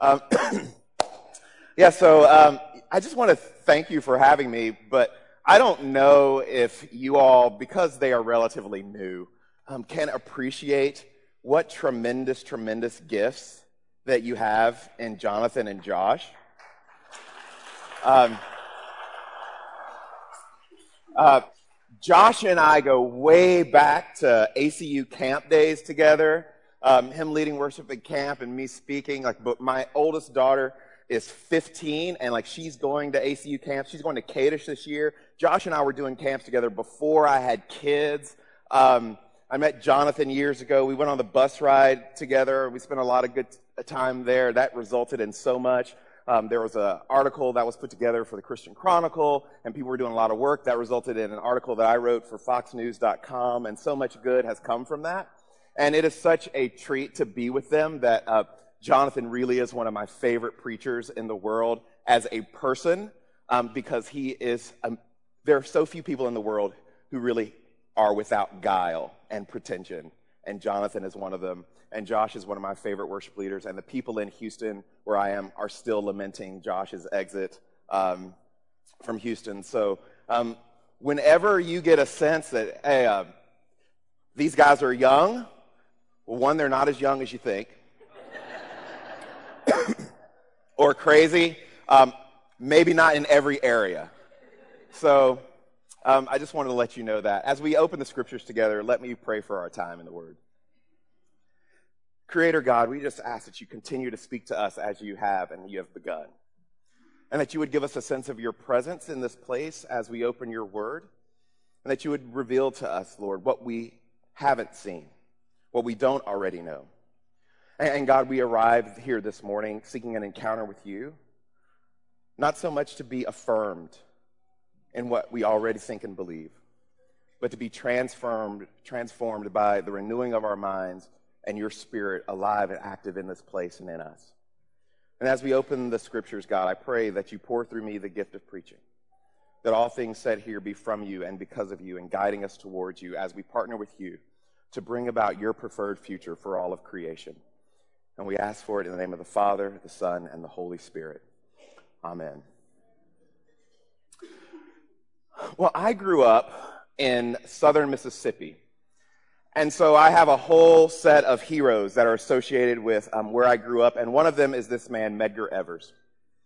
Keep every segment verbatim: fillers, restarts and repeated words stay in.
Um, yeah, so um, I just want to thank you for having me, but I don't know if you all, because they are relatively new, um, can appreciate what tremendous, tremendous gifts that you have in Jonathan and Josh. Um, uh, Josh and I go way back to A C U camp days together. Um, him leading worship at camp and me speaking. Like, but my oldest daughter is fifteen, and like she's going to A C U camp. She's going to Kadesh this year. Josh and I were doing camps together before I had kids. Um, I met Jonathan years ago. We went on the bus ride together. We spent a lot of good time there. That resulted in so much. Um, there was an article that was put together for the Christian Chronicle, and people were doing a lot of work. That resulted in an article that I wrote for fox news dot com, and so much good has come from that. And it is such a treat to be with them that uh, Jonathan really is one of my favorite preachers in the world as a person, um, because he is, um, there are so few people in the world who really are without guile and pretension, and Jonathan is one of them. And Josh is one of my favorite worship leaders, and the people in Houston, where I am, are still lamenting Josh's exit um, from Houston. So um, whenever you get a sense that, hey, uh, these guys are young, well, one, they're not as young as you think, or crazy, um, maybe not in every area. So um, I just wanted to let you know that. As we open the scriptures together, let me pray for our time in the Word. Creator God, we just ask that you continue to speak to us as you have and you have begun. And that you would give us a sense of your presence in this place as we open your word. And that you would reveal to us, Lord, what we haven't seen, what we don't already know. And, and God, we arrived here this morning seeking an encounter with you, not so much to be affirmed in what we already think and believe, but to be transformed, transformed by the renewing of our minds and your Spirit alive and active in this place and in us. And as we open the scriptures, God, I pray that you pour through me the gift of preaching, that all things said here be from you and because of you and guiding us towards you as we partner with you to bring about your preferred future for all of creation. And we ask for it in the name of the Father, the Son, and the Holy Spirit. Amen. Well, I grew up in southern Mississippi. And so I have a whole set of heroes that are associated with um, where I grew up, and one of them is this man, Medgar Evers.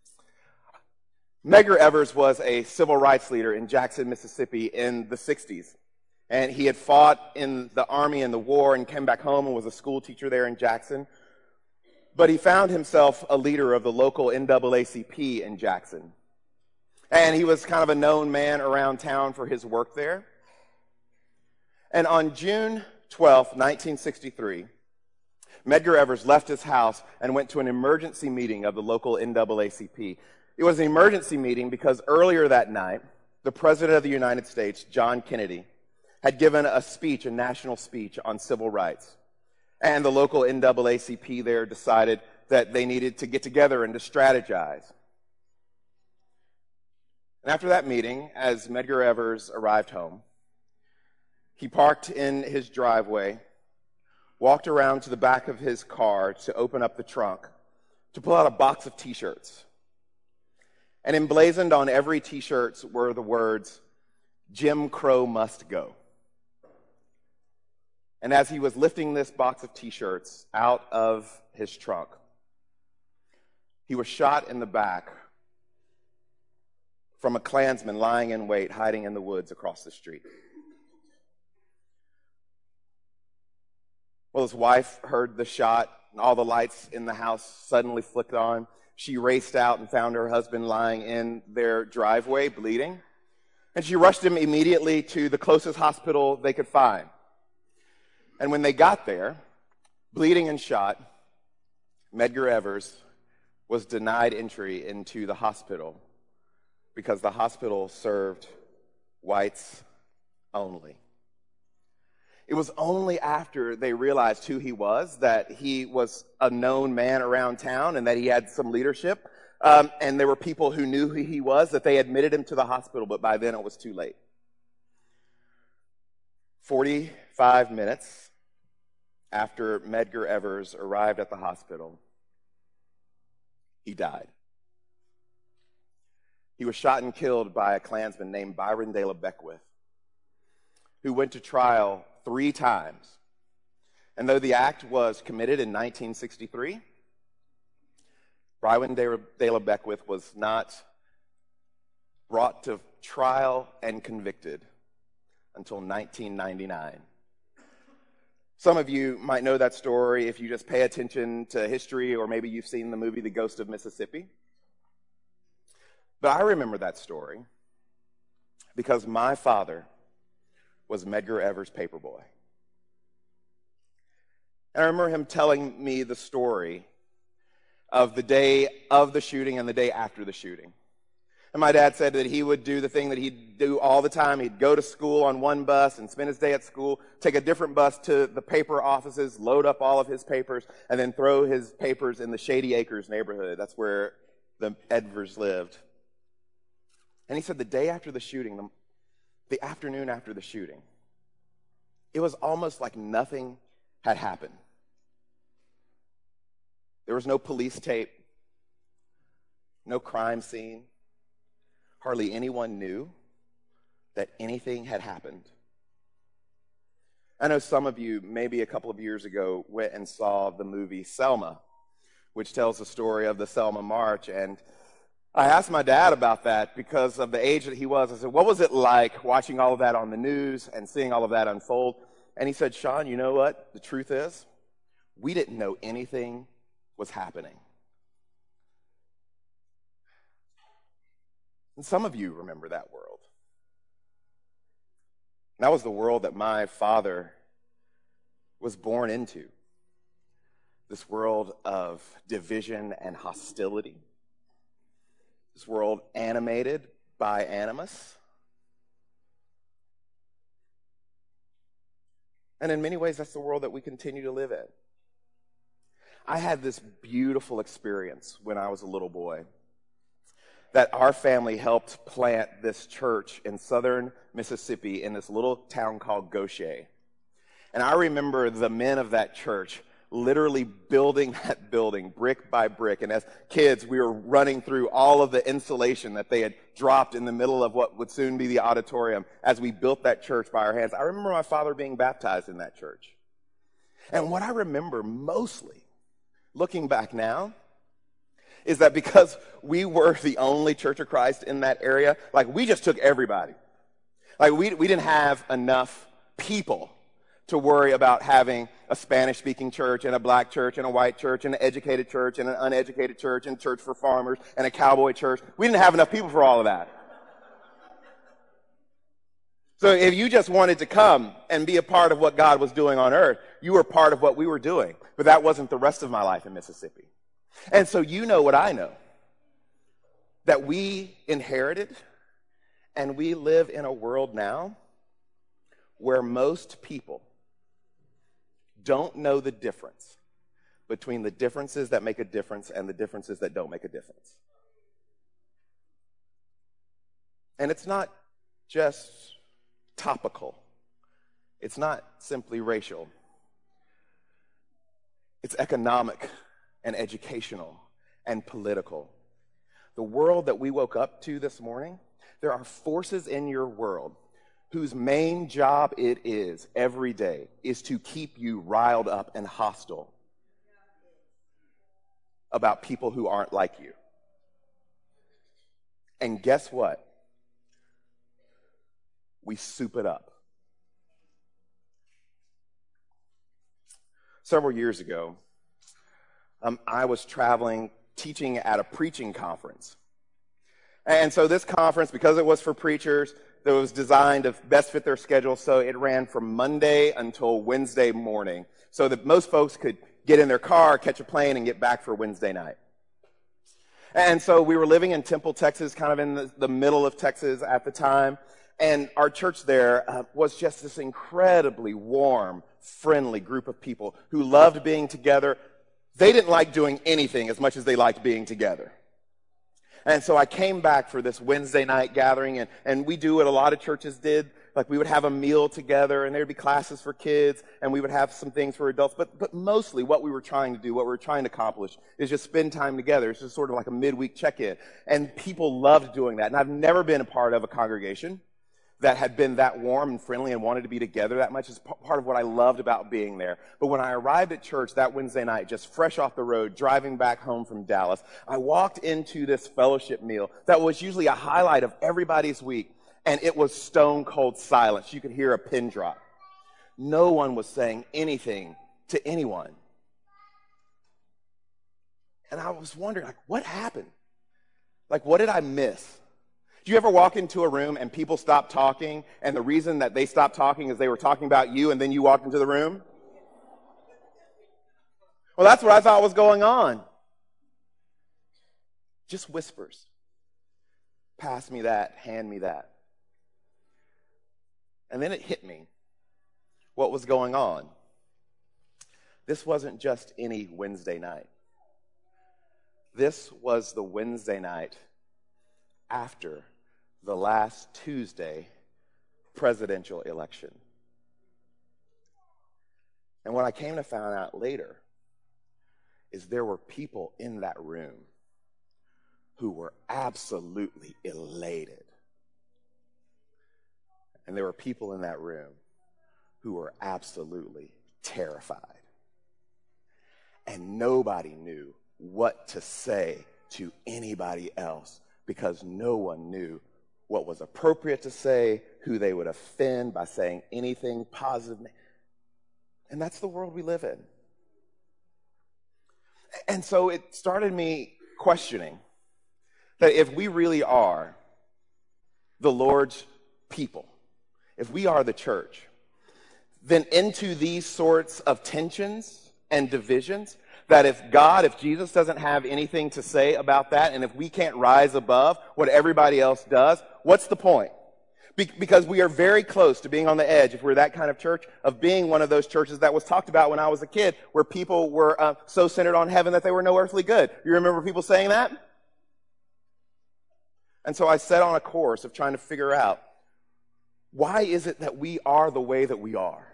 Medgar Evers was a civil rights leader in Jackson, Mississippi in the sixties. And he had fought in the army in the war and came back home and was a school teacher there in Jackson. But he found himself a leader of the local N double A C P in Jackson. And he was kind of a known man around town for his work there. And on June twelfth, nineteen sixty-three, Medgar Evers left his house and went to an emergency meeting of the local N double A C P. It was an emergency meeting because earlier that night, the President of the United States, John Kennedy, had given a speech, a national speech on civil rights. And the local N double A C P there decided that they needed to get together and to strategize. And after that meeting, as Medgar Evers arrived home, he parked in his driveway, walked around to the back of his car to open up the trunk, to pull out a box of T-shirts. And emblazoned on every T-shirt were the words, "Jim Crow must go." And as he was lifting this box of T-shirts out of his trunk, he was shot in the back from a Klansman lying in wait, hiding in the woods across the street. Well, his wife heard the shot, and all the lights in the house suddenly flicked on. She raced out and found her husband lying in their driveway, bleeding. And she rushed him immediately to the closest hospital they could find. And when they got there, bleeding and shot, Medgar Evers was denied entry into the hospital because the hospital served whites only. It was only after they realized who he was, that he was a known man around town and that he had some leadership, um, and there were people who knew who he was, that they admitted him to the hospital, but by then it was too late. forty-five minutes after Medgar Evers arrived at the hospital, he died. He was shot and killed by a Klansman named Byron De La Beckwith, who went to trial three times. And though the act was committed in nineteen sixty-three, Byron De La Beckwith was not brought to trial and convicted until nineteen ninety-nine. Some of you might know that story if you just pay attention to history, or maybe you've seen the movie The Ghost of Mississippi. But I remember that story because my father was Medgar Evers' paperboy. And I remember him telling me the story of the day of the shooting and the day after the shooting. And my dad said that he would do the thing that he'd do all the time. He'd go to school on one bus and spend his day at school, take a different bus to the paper offices, load up all of his papers, and then throw his papers in the Shady Acres neighborhood. That's where the Evers lived. And he said the day after the shooting, the, the afternoon after the shooting, it was almost like nothing had happened. There was no police tape, no crime scene. Hardly anyone knew that anything had happened. I know some of you, maybe a couple of years ago, went and saw the movie Selma, which tells the story of the Selma March. And I asked my dad about that because of the age that he was. I said, what was it like watching all of that on the news and seeing all of that unfold? And he said, Sean, you know what? The truth is, we didn't know anything was happening. And some of you remember that world. That was the world that my father was born into. This world of division and hostility. This world animated by animus. And in many ways, that's the world that we continue to live in. I had this beautiful experience when I was a little boy, that our family helped plant this church in southern Mississippi in this little town called Goshen. And I remember the men of that church literally building that building brick by brick. And as kids, we were running through all of the insulation that they had dropped in the middle of what would soon be the auditorium as we built that church by our hands. I remember my father being baptized in that church. And what I remember mostly, looking back now, is that because we were the only Church of Christ in that area, like we just took everybody. Like we we didn't have enough people to worry about having a Spanish-speaking church and a black church and a white church and an educated church and an uneducated church and church for farmers and a cowboy church. We didn't have enough people for all of that. So if you just wanted to come and be a part of what God was doing on earth, you were part of what we were doing. But that wasn't the rest of my life in Mississippi. And so you know what I know, that we inherited and we live in a world now where most people don't know the difference between the differences that make a difference and the differences that don't make a difference. And it's not just topical. It's not simply racial. It's economic and educational and political. The world that we woke up to this morning, there are forces in your world whose main job it is every day is to keep you riled up and hostile about people who aren't like you. And guess what? We soup it up. Several years ago, um, I was traveling, teaching at a preaching conference. And so this conference, because it was for preachers, that was designed to best fit their schedule, so it ran from Monday until Wednesday morning, so that most folks could get in their car, catch a plane, and get back for Wednesday night. And so we were living in Temple, Texas, kind of in the, the middle of Texas at the time, and our church there uh, was just this incredibly warm, friendly group of people who loved being together. They didn't like doing anything as much as they liked being together. And so I came back for this Wednesday night gathering, and, and we do what a lot of churches did. Like we would have a meal together and there'd be classes for kids and we would have some things for adults. But, but mostly what we were trying to do, what we were trying to accomplish is just spend time together. It's just sort of like a midweek check-in. And people loved doing that. And I've never been a part of a congregation that had been that warm and friendly and wanted to be together that much. Is p- part of what I loved about being there. But when I arrived at church that Wednesday night, just fresh off the road, driving back home from Dallas, I walked into this fellowship meal that was usually a highlight of everybody's week. And it was stone cold silence. You could hear a pin drop. No one was saying anything to anyone. And I was wondering, like, what happened? Like, what did I miss? Do you ever walk into a room and people stop talking, and the reason that they stopped talking is they were talking about you, and then you walked into the room? Well, that's what I thought was going on. Just whispers. Pass me that, hand me that. And then it hit me what was going on. This wasn't just any Wednesday night. This was the Wednesday night after the last Tuesday presidential election. And what I came to find out later is there were people in that room who were absolutely elated. And there were people in that room who were absolutely terrified. And nobody knew what to say to anybody else because no one knew what was appropriate to say, who they would offend by saying anything positive. And that's the world we live in. And so it started me questioning that if we really are the Lord's people, if we are the church, then into these sorts of tensions and divisions, that if God, if Jesus doesn't have anything to say about that, and if we can't rise above what everybody else does, what's the point? Be- because we are very close to being on the edge, if we're that kind of church, of being one of those churches that was talked about when I was a kid, where people were uh, so centered on heaven that they were no earthly good. You remember people saying that? And so I set on a course of trying to figure out, why is it that we are the way that we are?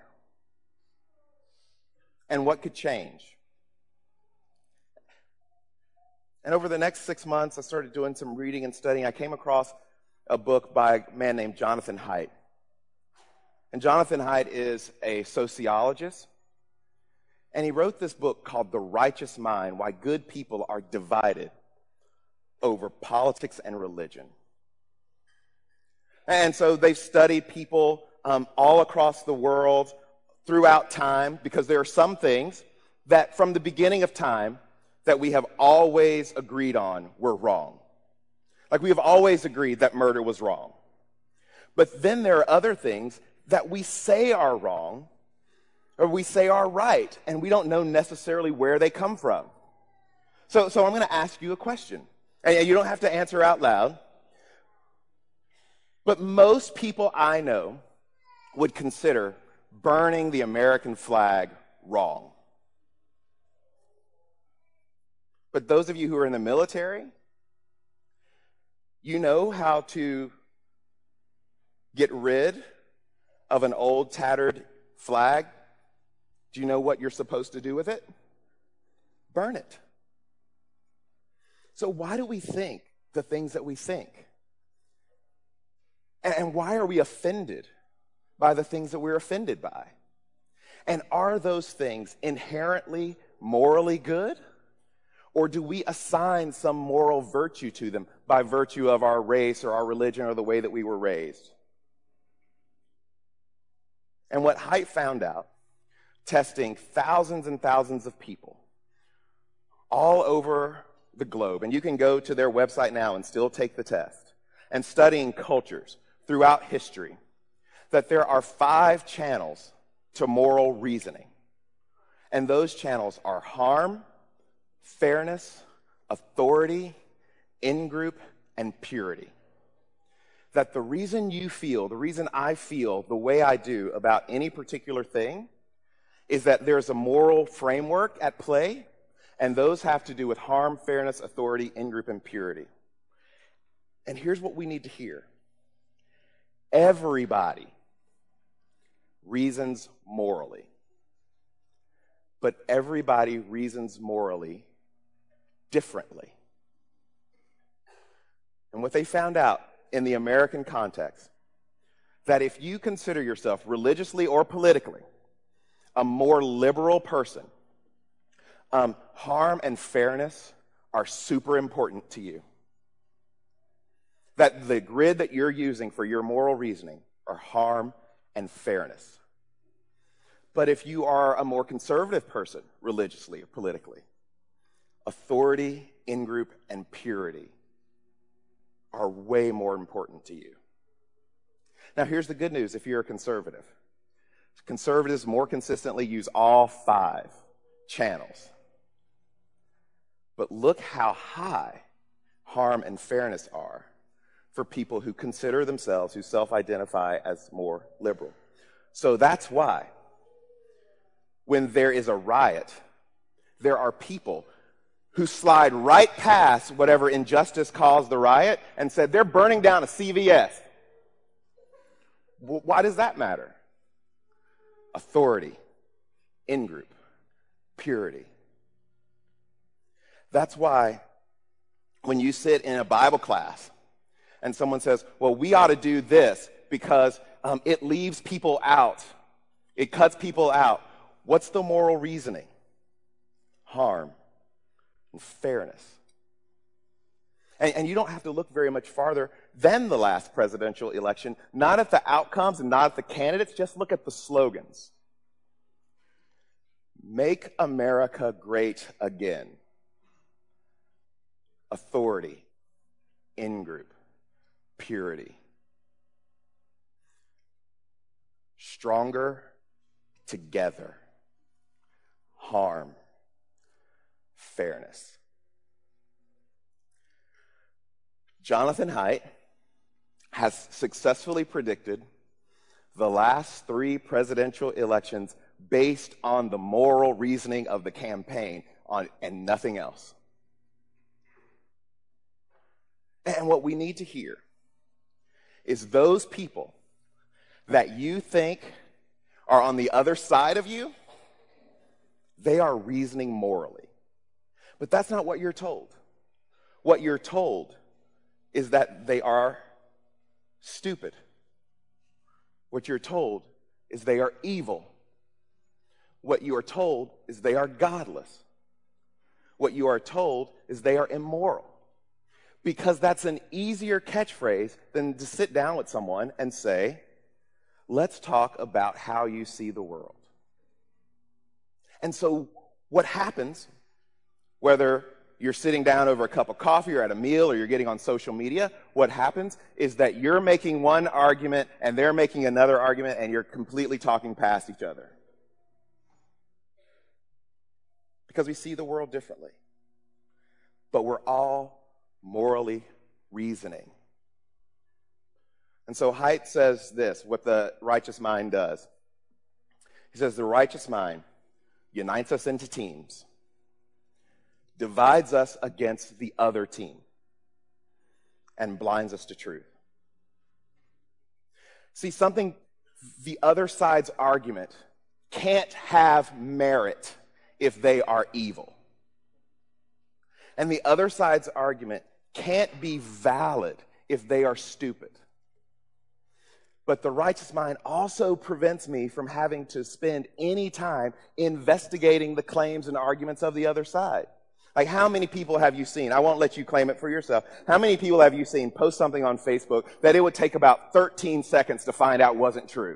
And what could change? And over the next six months, I started doing some reading and studying. I came across a book by a man named Jonathan Haidt. And Jonathan Haidt is a sociologist. And he wrote this book called The Righteous Mind, Why Good People Are Divided Over Politics and Religion. And so they've studied people um, all across the world throughout time, because there are some things that from the beginning of time that we have always agreed on were wrong. Like we have always agreed that murder was wrong. But then there are other things that we say are wrong or we say are right, and we don't know necessarily where they come from. So, so I'm going to ask you a question, and you don't have to answer out loud. But most people I know would consider burning the American flag wrong. But those of you who are in the military, you know how to get rid of an old tattered flag. Do you know what you're supposed to do with it? Burn it. So why do we think the things that we think? And why are we offended by the things that we're offended by? And are those things inherently morally good? Or do we assign some moral virtue to them by virtue of our race or our religion or the way that we were raised? And what Haidt found out, testing thousands and thousands of people all over the globe, and you can go to their website now and still take the test, and studying cultures throughout history, that there are five channels to moral reasoning. And those channels are harm, fairness, authority, in-group, and purity. That the reason you feel, the reason I feel the way I do about any particular thing is that there's a moral framework at play, and those have to do with harm, fairness, authority, in-group, and purity. And here's what we need to hear. Everybody reasons morally. But everybody reasons morally differently. And what they found out in the American context, that if you consider yourself religiously or politically a more liberal person, um, harm and fairness are super important to you. That the grid that you're using for your moral reasoning are harm and fairness. But if you are a more conservative person, religiously or politically, authority, in-group, and purity are way more important to you. Now, here's the good news if you're a conservative. Conservatives more consistently use all five channels. But look how high harm and fairness are for people who consider themselves, who self-identify as more liberal. So that's why when there is a riot, there are people who slide right past whatever injustice caused the riot and said, they're burning down a C V S. Why does that matter? Authority, in-group, purity. That's why when you sit in a Bible class and someone says, well, we ought to do this because um, it leaves people out. It cuts people out. What's the moral reasoning? Harm and fairness. And, and you don't have to look very much farther than the last presidential election, not at the outcomes and not at the candidates, just look at the slogans. Make America great again. Authority, in-group, purity. Stronger together. Harm, fairness. Jonathan Haidt has successfully predicted the last three presidential elections based on the moral reasoning of the campaign on, and nothing else. And what we need to hear is those people that you think are on the other side of you, they are reasoning morally. But that's not what you're told. What you're told is that they are stupid. What you're told is they are evil. What you are told is they are godless. What you are told is they are immoral. Because that's an easier catchphrase than to sit down with someone and say, let's talk about how you see the world. And so what happens, whether you're sitting down over a cup of coffee or at a meal or you're getting on social media, what happens is that you're making one argument and they're making another argument and you're completely talking past each other. Because we see the world differently. But we're all morally reasoning. And so Haidt says this, what the righteous mind does. He says the righteous mind unites us into teams, divides us against the other team, and blinds us to truth. See, something, the other side's argument can't have merit if they are evil. And the other side's argument can't be valid if they are stupid. But the righteous mind also prevents me from having to spend any time investigating the claims and arguments of the other side. Like, how many people have you seen? I won't let you claim it for yourself. How many people have you seen post something on Facebook that it would take about thirteen seconds to find out wasn't true?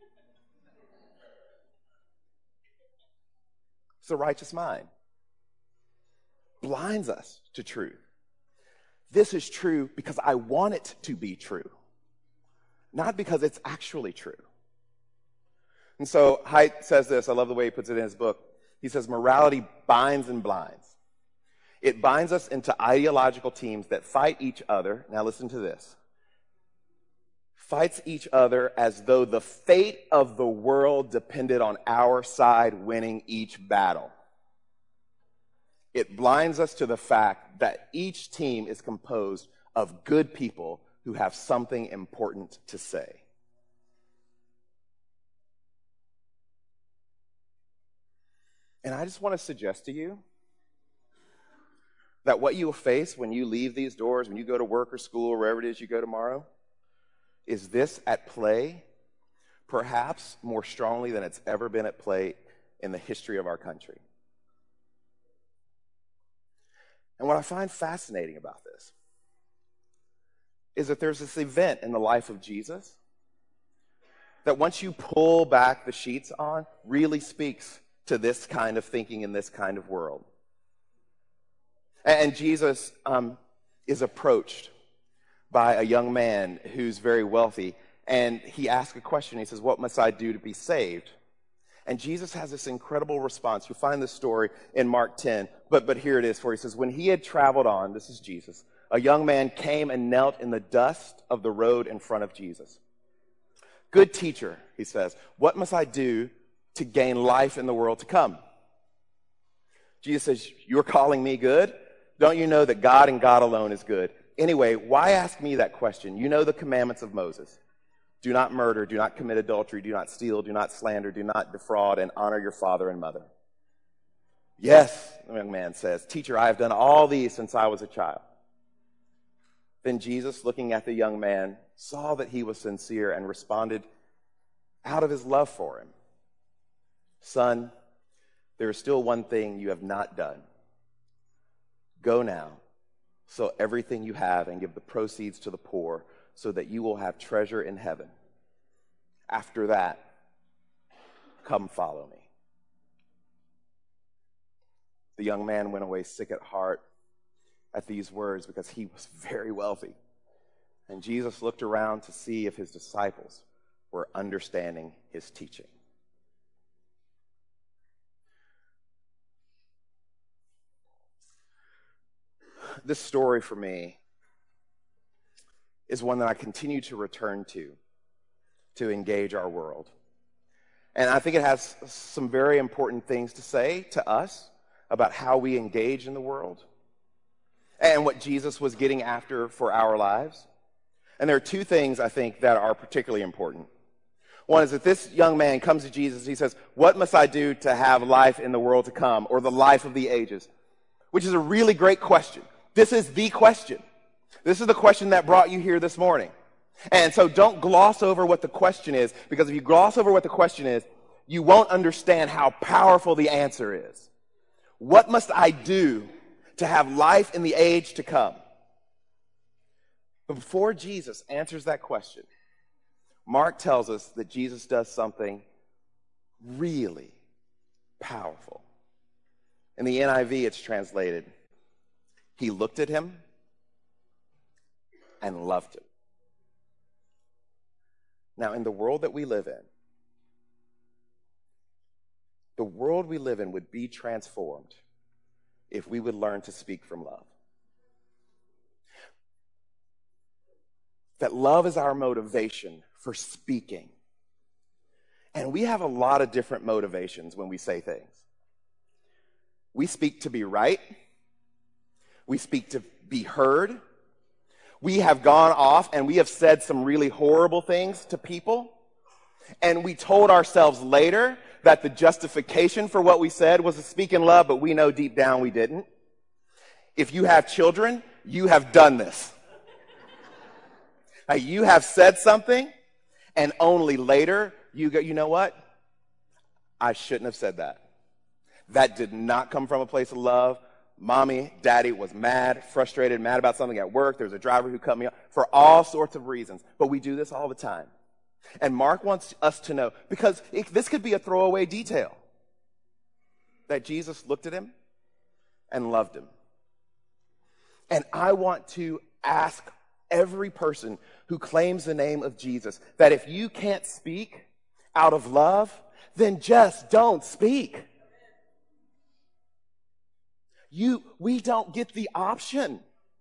It's the righteous mind. Blinds us to truth. This is true because I want it to be true, not because it's actually true. And so Haidt says this, I love the way he puts it in his book. He says, morality binds and blinds. It binds us into ideological teams that fight each other. Now listen to this. Fights each other as though the fate of the world depended on our side winning each battle. It blinds us to the fact that each team is composed of good people who have something important to say. And I just want to suggest to you that what you will face when you leave these doors, when you go to work or school or wherever it is you go tomorrow, is this at play perhaps more strongly than it's ever been at play in the history of our country. And what I find fascinating about this is that there's this event in the life of Jesus that once you pull back the sheets on, really speaks to this kind of thinking in this kind of world. And Jesus um, is approached by a young man who's very wealthy, and he asks a question. He says, "What must I do to be saved?" And Jesus has this incredible response. You'll find this story in Mark ten, but, but here it is for you. He says, "When he had traveled on," this is Jesus, "a young man came and knelt in the dust of the road in front of Jesus. 'Good teacher,' he says, 'what must I do to gain life in the world to come?' Jesus says, 'You're calling me good? Don't you know that God and God alone is good? Anyway, why ask me that question? You know the commandments of Moses. Do not murder, do not commit adultery, do not steal, do not slander, do not defraud, and honor your father and mother.' 'Yes,' the young man says, 'Teacher, I have done all these since I was a child.' Then Jesus, looking at the young man, saw that he was sincere and responded out of his love for him, 'Son, there is still one thing you have not done. Go now, sell everything you have and give the proceeds to the poor, so that you will have treasure in heaven. After that, come follow me.' The young man went away sick at heart at these words because he was very wealthy. And Jesus looked around to see if his disciples were understanding his teaching." This story for me is one that I continue to return to, to engage our world. And I think it has some very important things to say to us about how we engage in the world and what Jesus was getting after for our lives. And there are two things I think that are particularly important. One is that this young man comes to Jesus, he says, "What must I do to have life in the world to come, or the life of the ages?" Which is a really great question. This is the question. This is the question that brought you here this morning. And so don't gloss over what the question is, because if you gloss over what the question is, you won't understand how powerful the answer is. What must I do to have life in the age to come? But before Jesus answers that question, Mark tells us that Jesus does something really powerful. In the N I V, it's translated, "He looked at him and loved him." Now, in the world that we live in, the world we live in would be transformed if we would learn to speak from love. That love is our motivation for speaking. And we have a lot of different motivations when we say things. We speak to be right. We speak to be heard. We have gone off and we have said some really horrible things to people. And we told ourselves later that the justification for what we said was to speak in love, but we know deep down we didn't. If you have children, you have done this. Like, you have said something, and only later you go, you know what? I shouldn't have said that. That did not come from a place of love. Mommy, daddy was mad, frustrated, mad about something at work. There's a driver who cut me off for all sorts of reasons. But we do this all the time. And Mark wants us to know, because it, this could be a throwaway detail, that Jesus looked at him and loved him. And I want to ask every person who claims the name of Jesus that if you can't speak out of love, then just don't speak. You, we don't get the option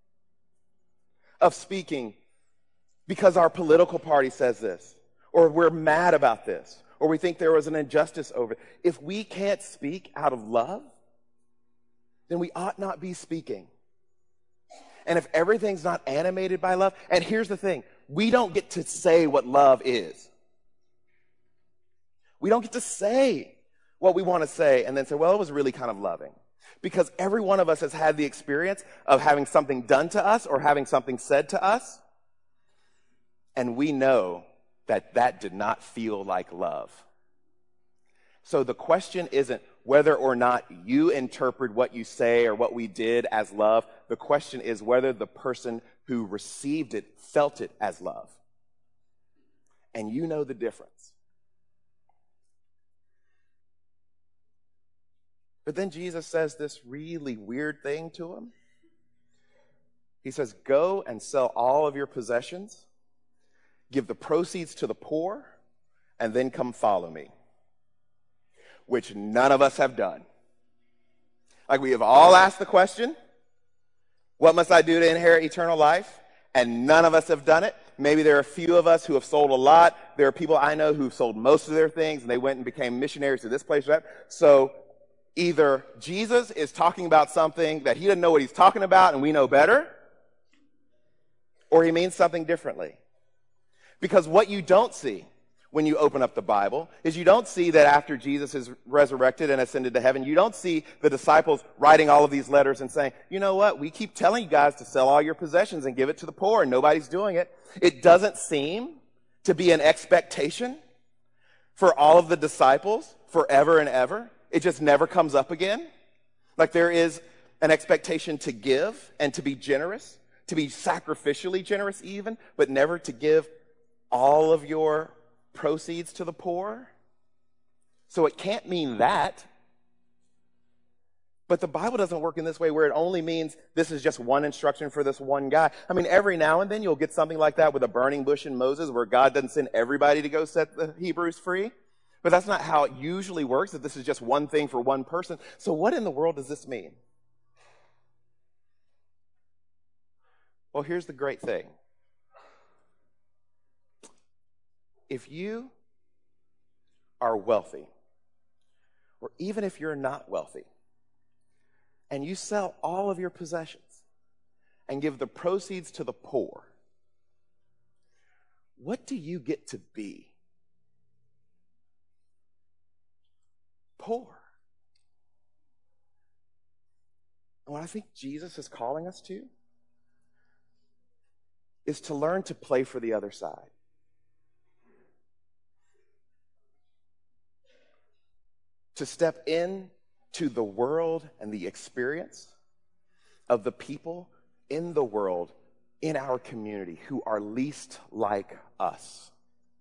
of speaking because our political party says this, or we're mad about this, or we think there was an injustice over it. If we can't speak out of love, then we ought not be speaking. And if everything's not animated by love, and here's the thing, we don't get to say what love is. We don't get to say what we want to say and then say, well, it was really kind of loving. Because every one of us has had the experience of having something done to us or having something said to us, and we know that that did not feel like love. So the question isn't whether or not you interpret what you say or what we did as love. The question is whether the person who received it felt it as love. And you know the difference. But then Jesus says this really weird thing to him. He says, go and sell all of your possessions, give the proceeds to the poor, and then come follow me. Which none of us have done. Like we have all asked the question, what must I do to inherit eternal life? And none of us have done it. Maybe there are a few of us who have sold a lot. There are people I know who've sold most of their things and they went and became missionaries to this place or that. So either Jesus is talking about something that he doesn't know what he's talking about and we know better, or he means something differently. Because what you don't see when you open up the Bible is you don't see that after Jesus is resurrected and ascended to heaven, you don't see the disciples writing all of these letters and saying, you know what, we keep telling you guys to sell all your possessions and give it to the poor and nobody's doing it. It doesn't seem to be an expectation for all of the disciples forever and ever. It just never comes up again. Like there is an expectation to give and to be generous, to be sacrificially generous even, but never to give all of your proceeds to the poor. So it can't mean that. But the Bible doesn't work in this way where it only means this is just one instruction for this one guy. I mean, every now and then you'll get something like that with a burning bush in Moses where God doesn't send everybody to go set the Hebrews free. But that's not how it usually works, that this is just one thing for one person. So what in the world does this mean? Well, here's the great thing. If you are wealthy, or even if you're not wealthy, and you sell all of your possessions and give the proceeds to the poor, what do you get to be? Poor. And what I think Jesus is calling us to is to learn to play for the other side. To step in to the world and the experience of the people in the world, in our community, who are least like us.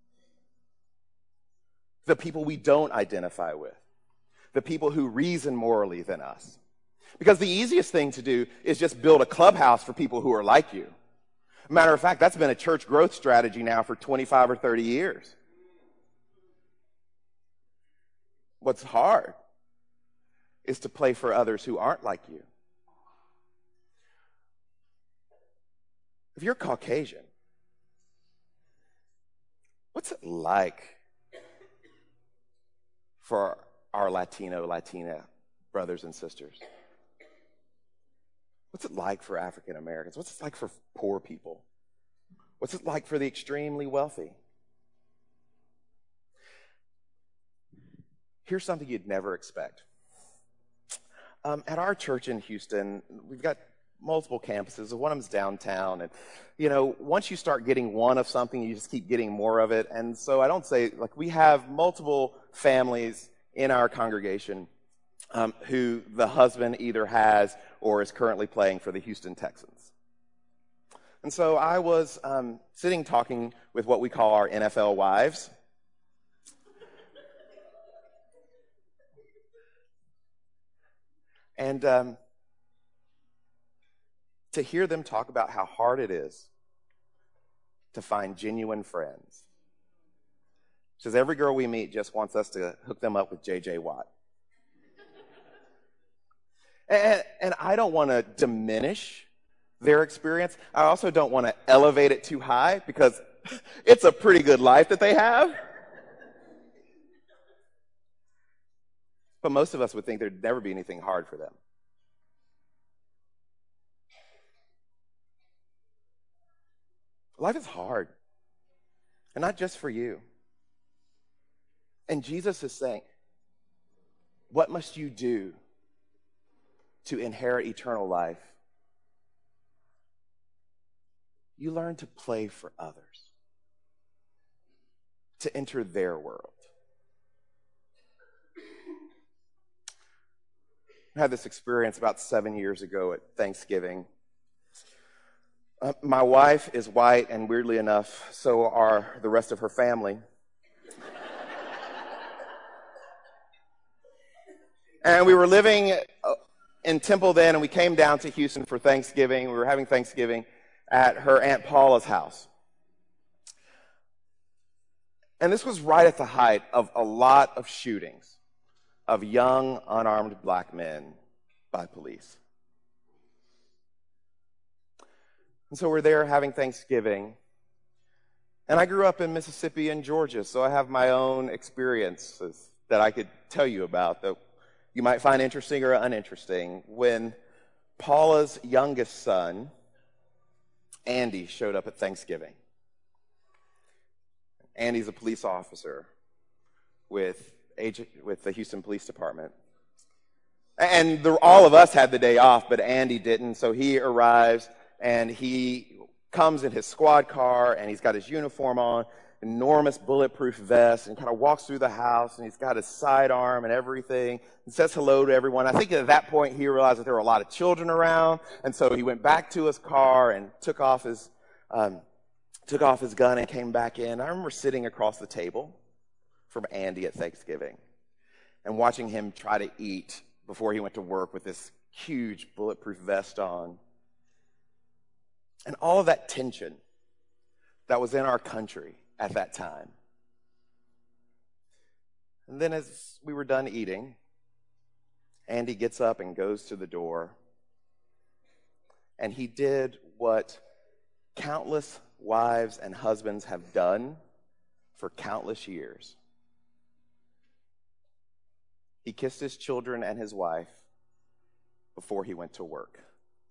The people we don't identify with. The people who reason morally than us. Because the easiest thing to do is just build a clubhouse for people who are like you. Matter of fact, that's been a church growth strategy now for twenty-five or thirty years. What's hard is to play for others who aren't like you. If you're Caucasian, what's it like for our Latino, Latina brothers and sisters? What's it like for African Americans? What's it like for poor people? What's it like for the extremely wealthy? Here's something you'd never expect. Um, at our church in Houston, we've got multiple campuses. One of them's downtown. And, you know, once you start getting one of something, you just keep getting more of it. And so I don't say, like, we have multiple families in our congregation um, who the husband either has or is currently playing for the Houston Texans. And so I was um, sitting talking with what we call our N F L wives. And um, to hear them talk about how hard it is to find genuine friends. She says, every girl we meet just wants us to hook them up with J J Watt. and, and I don't want to diminish their experience. I also don't want to elevate it too high because it's a pretty good life that they have. But most of us would think there'd never be anything hard for them. Life is hard. And not just for you. And Jesus is saying, What must you do to inherit eternal life? You learn to play for others, to enter their world. I had this experience about seven years ago at Thanksgiving. Uh, my wife is white, and weirdly enough, so are the rest of her family. And we were living in Temple then, and we came down to Houston for Thanksgiving. We were having Thanksgiving at her Aunt Paula's house. And this was right at the height of a lot of shootings of young, unarmed black men by police. And so we're there having Thanksgiving. And I grew up in Mississippi and Georgia, so I have my own experiences that I could tell you about that you might find interesting or uninteresting. When Paula's youngest son, Andy, showed up at Thanksgiving. Andy's a police officer with agent, with the Houston Police Department. And the, all of us had the day off, but Andy didn't. So he arrives, and he comes in his squad car, and he's got his uniform on, enormous bulletproof vest, and kind of walks through the house, and he's got his sidearm and everything, and says hello to everyone. I think at that point he realized that there were a lot of children around, and so he went back to his car and took off his um, took off his gun and came back in. I remember sitting across the table from Andy at Thanksgiving and watching him try to eat before he went to work with this huge bulletproof vest on. And all of that tension that was in our country at that time. And then as we were done eating, Andy gets up and goes to the door. And he did what countless wives and husbands have done for countless years. He kissed his children and his wife before he went to work.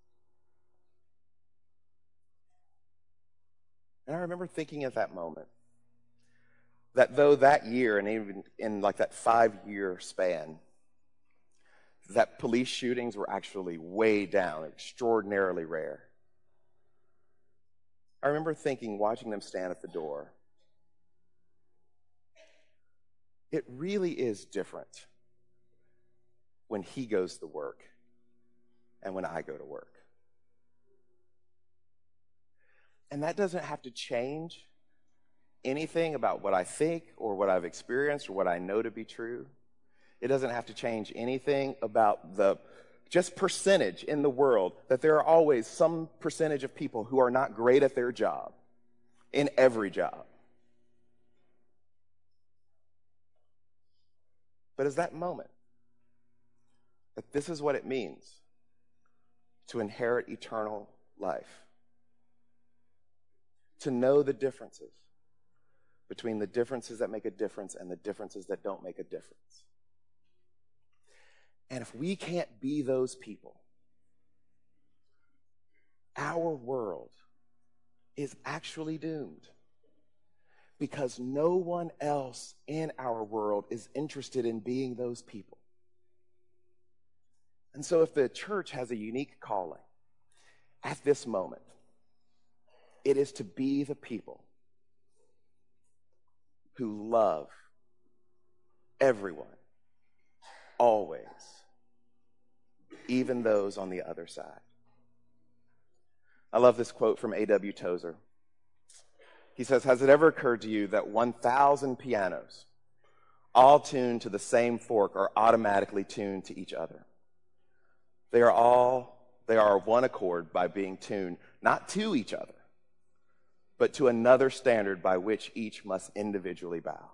And I remember thinking at that moment that though that year, and even in like that five-year span, that police shootings were actually way down, extraordinarily rare. I remember thinking, watching them stand at the door, it really is different when he goes to work and when I go to work. And that doesn't have to change anything about what I think or what I've experienced or what I know to be true. It doesn't have to change anything about the just percentage in the world, that there are always some percentage of people who are not great at their job, in every job. But is that moment that this is what it means to inherit eternal life? To know the differences between the differences that make a difference and the differences that don't make a difference. And if we can't be those people, our world is actually doomed, because no one else in our world is interested in being those people. And so if the church has a unique calling at this moment, it is to be the people who love everyone, always, even those on the other side. I love this quote from A W Tozer. He says, "Has it ever occurred to you that one thousand pianos, all tuned to the same fork, are automatically tuned to each other? They are all, they are of one accord by being tuned, not to each other, but to another standard by which each must individually bow."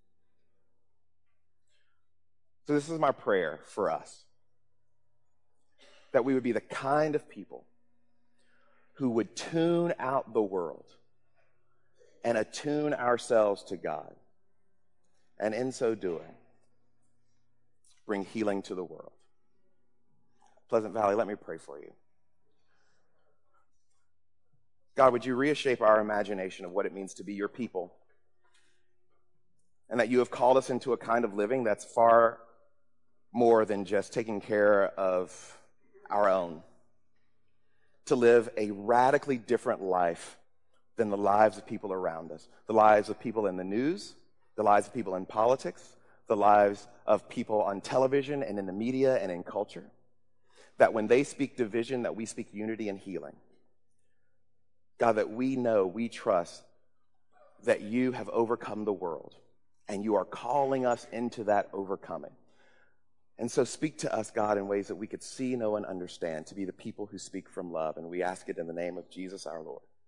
So this is my prayer for us, that we would be the kind of people who would tune out the world and attune ourselves to God, and in so doing, bring healing to the world. Pleasant Valley, let me pray for you. God, would you reshape our imagination of what it means to be your people, and that you have called us into a kind of living that's far more than just taking care of our own, to live a radically different life than the lives of people around us, the lives of people in the news, the lives of people in politics, the lives of people on television and in the media and in culture. That when they speak division, that we speak unity and healing. God, that we know, we trust that you have overcome the world and you are calling us into that overcoming. And so speak to us, God, in ways that we could see, know, and understand, to be the people who speak from love. And we ask it in the name of Jesus our Lord.